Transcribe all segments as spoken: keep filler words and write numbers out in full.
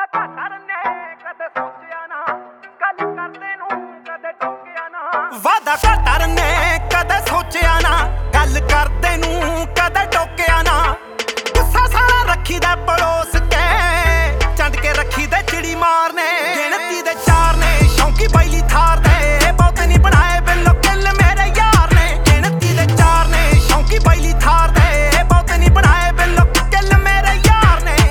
ਵਾਦਾ ਘਾਟਰ ਨੇ ਕਦੇ ਸੋਚਿਆ ਨਾ ਗੱਲ ਕਰਦੇ ਨੂੰ ਕਦੇ ਟੋਕਿਆ ਨਾ ਗੁੱਸਾ ਸਾਰਾ ਰੱਖੀ ਦਾ ਪੜੋਸ ਕੇ ਚੰਡ ਕੇ ਰੱਖੀ ਦੇ ਚਿੜੀ ਮਾਰਨੇ ਗਿਣਤੀ ਦੇ ਚਾਰ ਨੇ ਸ਼ੌਂਕੀ ਬੈਲੀ ਥਾਰ ਦੇ ਬਹੁਤ ਨਹੀਂ ਬਣਾਏ ਬਿੱਲੋ ਕਿੱਲ ਮੇਰੇ ਯਾਰ ਨੇ ਗਿਣਤੀ ਦੇ ਚਾਰ ਨੇ ਸ਼ੌਂਕੀ ਬੈਲੀ ਥਾਰ ਦੇ ਬਹੁਤ ਨਹੀਂ ਬਣਾਏ ਬਿੱਲੋ ਕਿੱਲ ਮੇਰੇ ਯਾਰ ਨੇ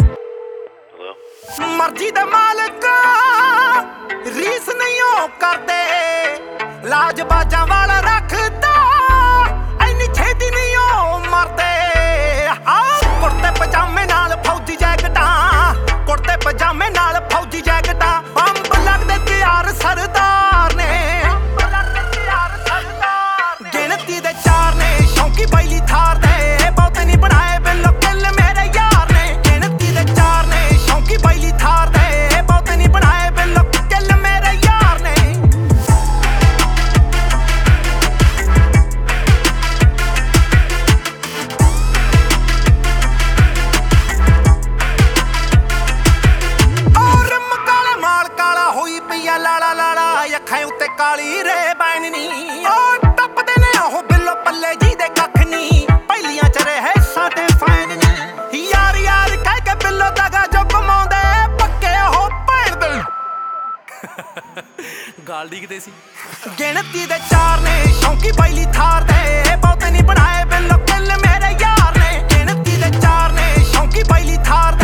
ਮਰਜ਼ੀ ਦੇ ਮਾਲਕ ਰੀਸ ਨਹੀਂ ਉਹ ਕਰਦੇ ਲਾਜ ਬਾਜਾਂ ਵਾਲਾ ਰੱਖਦਾ ਐਨੀ ਛੇਤੀ ਨਹੀਂ ਉਹ ਮਰਦੇ ਹਾਂ ਕੁੜਤੇ ਪਜਾਮੇ ਨਾਲ ਫੌਜੀ ਜੈਕਟਾਂ ਕੁੜਤੇ ਪਜਾਮੇ ਨਾਲ ਫੌਜੀ ਜੈਕਟਾਂ ਬੰਬ ਲੱਗਦੇ ਤਿਆਰ ਸਰਦਾਰ ਨੇ ਗਿਣਤੀ ਦੇ ਚਾਰ ਨੇ ਸ਼ੌਂਕੀ ਬੈਲੀ ਥਾਰ ਦੇ ਬਹੁਤ ਨਹੀਂ ਬਣਾਏ ਬਿੱਲੋ ਕਿੱਲ ਮੇਰੇ ਯਾਰ ਨੇ ਗਿਣਤੀ ਦੇ ਚਾਰ ਨੇ ਸ਼ੌਂਕੀ ਬੈਲੀ ਥਾਰ ਦੇ ਬਹੁਤ ਨਹੀਂ ਬਣਾਏ ਬਿੱਲੋ ਕਿੱਲ ਮੇਰੇ ਯਾਰ ਨੇ ਲਾਲਾ ਲਾਲਾ ਅੱਖਾਂ ਉੱਤੇ ਕਾਲੀ ਰੇ ਬੈਣਨੀ ਉਹ ਟੱਪਦੇ ਨੇ ਉਹ ਬਿੱਲੋ ਪੱਲੇ ਜੀ ਦੇ ਕੱਖ ਨਹੀਂ ਪਹਿਲੀਆਂ ਚ ਰਹੇ ਸਾਡੇ ਫੈਨ ਨੀ ਯਾਰ ਯਾਰ ਕਹਿ ਕੇ ਬਿੱਲੋ ਦਗਾ ਜੋ ਕਮਾਉਂਦੇ ਪੱਕੇ ਉਹ ਭੈਣ ਦੇ ਗਾਲ ਡੀਕਦੇ ਸੀ ਗਿਣਤੀ ਦੇ ਚਾਰ ਨੇ ਸ਼ੌਂਕੀ ਬੈਲੀ ਥਾਰ ਦੇ ਬਹੁਤ ਨਹੀਂ ਬਣਾਏ ਬਿੱਲੋ ਕਿੱਲ ਮੇਰੇ ਯਾਰ ਨੇ ਗਿਣਤੀ ਦੇ ਚਾਰ ਨੇ ਸ਼ੌਂਕੀ ਬੈਲੀ ਥਾਰ